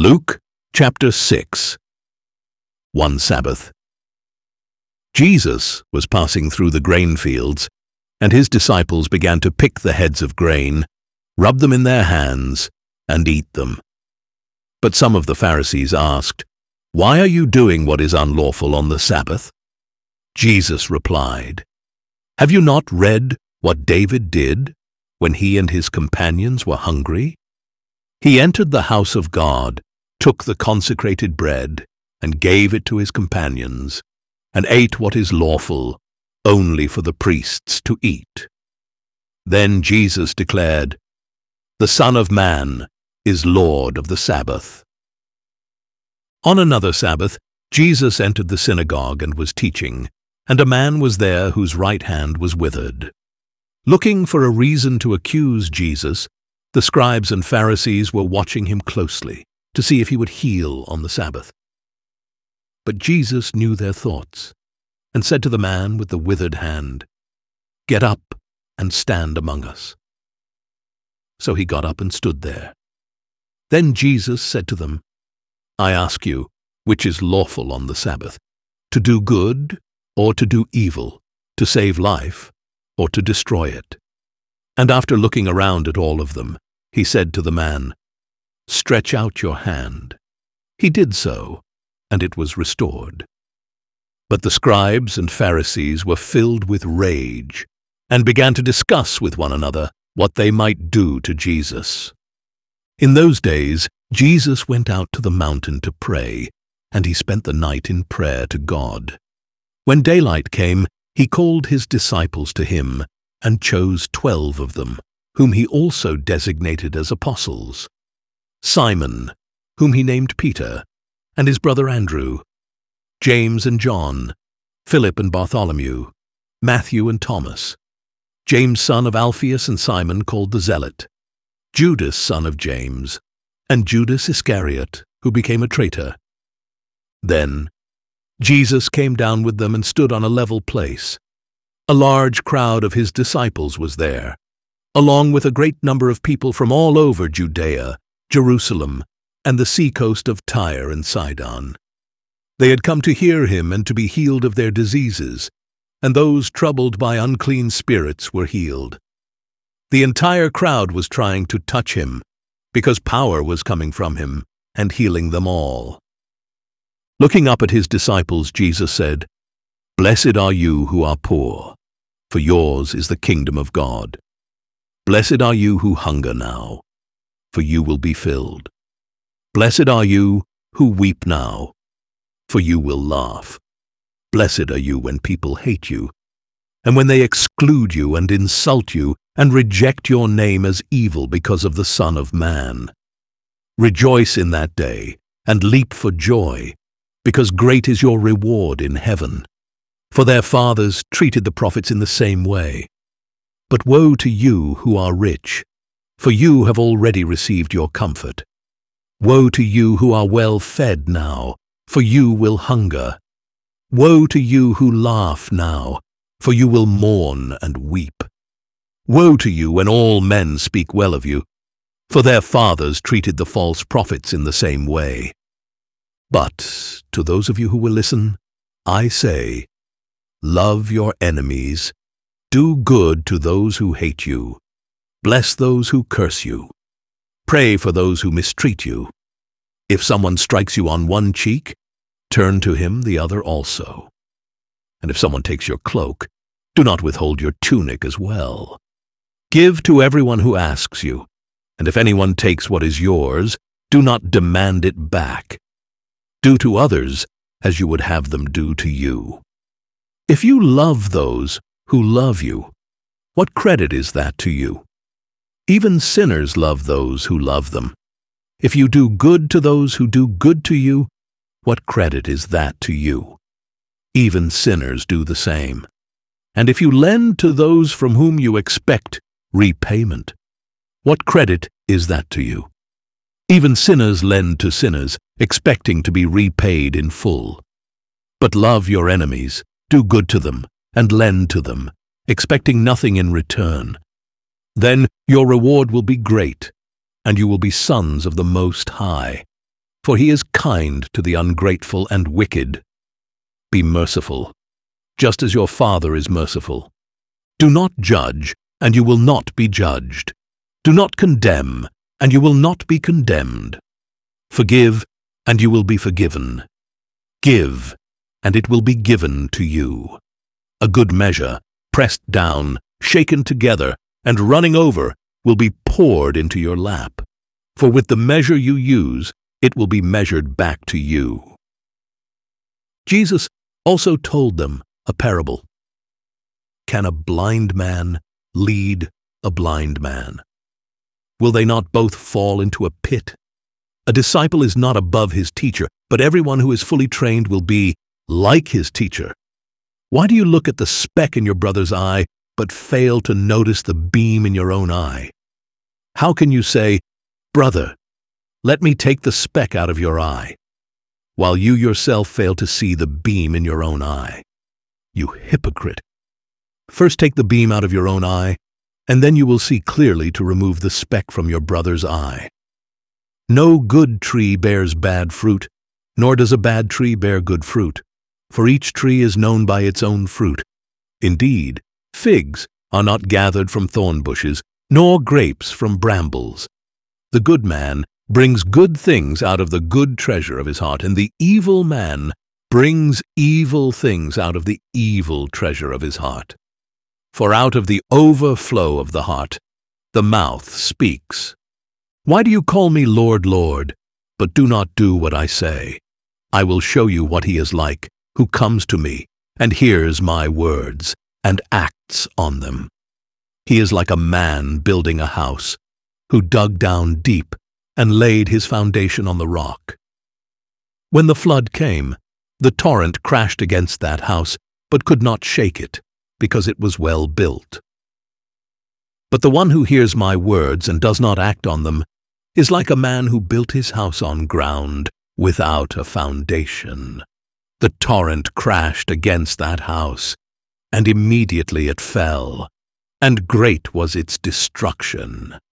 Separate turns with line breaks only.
Luke chapter 6. One Sabbath. Jesus was passing through the grain fields, and his disciples began to pick the heads of grain, rub them in their hands, and eat them. But some of the Pharisees asked, "Why are you doing what is unlawful on the Sabbath?" Jesus replied, "Have you not read what David did when he and his companions were hungry? He entered the house of God, took the consecrated bread, and gave it to his companions, and ate what is lawful only for the priests to eat." Then Jesus declared, "The Son of Man is Lord of the Sabbath." On another Sabbath, Jesus entered the synagogue and was teaching, and a man was there whose right hand was withered. Looking for a reason to accuse Jesus, the scribes and Pharisees were watching him closely to see if he would heal on the Sabbath. But Jesus knew their thoughts and said to the man with the withered hand, "Get up and stand among us." So he got up and stood there. Then Jesus said to them, "I ask you, which is lawful on the Sabbath, to do good or to do evil, to save life or to destroy it?" And after looking around at all of them, he said to the man, "Stretch out your hand." He did so, and it was restored. But the scribes and Pharisees were filled with rage and began to discuss with one another what they might do to Jesus. In those days, Jesus went out to the mountain to pray, and he spent the night in prayer to God. When daylight came, he called his disciples to him and chose 12 of them, whom he also designated as apostles: Simon, whom he named Peter, and his brother Andrew, James and John, Philip and Bartholomew, Matthew and Thomas, James son of Alphaeus and Simon called the Zealot, Judas son of James, and Judas Iscariot, who became a traitor. Then Jesus came down with them and stood on a level place. A large crowd of his disciples was there, along with a great number of people from all over Judea, Jerusalem, and the seacoast of Tyre and Sidon. They had come to hear him and to be healed of their diseases, and those troubled by unclean spirits were healed. The entire crowd was trying to touch him, because power was coming from him and healing them all. Looking up at his disciples, Jesus said, "Blessed are you who are poor, for yours is the kingdom of God. Blessed are you who hunger now, for you will be filled. Blessed are you who weep now, for you will laugh. Blessed are you when people hate you, and when they exclude you and insult you and reject your name as evil because of the Son of Man. Rejoice in that day and leap for joy, because great is your reward in heaven. For their fathers treated the prophets in the same way. But woe to you who are rich, for you have already received your comfort. Woe to you who are well fed now, for you will hunger. Woe to you who laugh now, for you will mourn and weep. Woe to you when all men speak well of you, for their fathers treated the false prophets in the same way. But to those of you who will listen, I say, love your enemies, do good to those who hate you, bless those who curse you, pray for those who mistreat you. If someone strikes you on one cheek, turn to him the other also. And if someone takes your cloak, do not withhold your tunic as well. Give to everyone who asks you, and if anyone takes what is yours, do not demand it back. Do to others as you would have them do to you. If you love those who love you, what credit is that to you? Even sinners love those who love them. If you do good to those who do good to you, what credit is that to you? Even sinners do the same. And if you lend to those from whom you expect repayment, what credit is that to you? Even sinners lend to sinners, expecting to be repaid in full. But love your enemies, do good to them, and lend to them, expecting nothing in return. Then your reward will be great, and you will be sons of the Most High, for he is kind to the ungrateful and wicked. Be merciful, just as your Father is merciful. Do not judge, and you will not be judged. Do not condemn, and you will not be condemned. Forgive, and you will be forgiven. Give, and it will be given to you. A good measure, pressed down, shaken together, and running over, will be poured into your lap. For with the measure you use, it will be measured back to you. Jesus also told them a parable. Can a blind man lead a blind man? Will they not both fall into a pit? A disciple is not above his teacher, but everyone who is fully trained will be like his teacher. Why do you look at the speck in your brother's eye, but fail to notice the beam in your own eye? How can you say, "Brother, let me take the speck out of your eye," while you yourself fail to see the beam in your own eye? You hypocrite! First take the beam out of your own eye, and then you will see clearly to remove the speck from your brother's eye. No good tree bears bad fruit, nor does a bad tree bear good fruit, for each tree is known by its own fruit. Indeed, figs are not gathered from thorn bushes, nor grapes from brambles. The good man brings good things out of the good treasure of his heart, and the evil man brings evil things out of the evil treasure of his heart. For out of the overflow of the heart, the mouth speaks. Why do you call me Lord, Lord, but do not do what I say? I will show you what he is like, who comes to me, and hears my words, and acts on them. He is like a man building a house, who dug down deep and laid his foundation on the rock. When the flood came, the torrent crashed against that house, but could not shake it, because it was well built. But the one who hears my words and does not act on them is like a man who built his house on ground without a foundation. The torrent crashed against that house, and immediately it fell, and great was its destruction.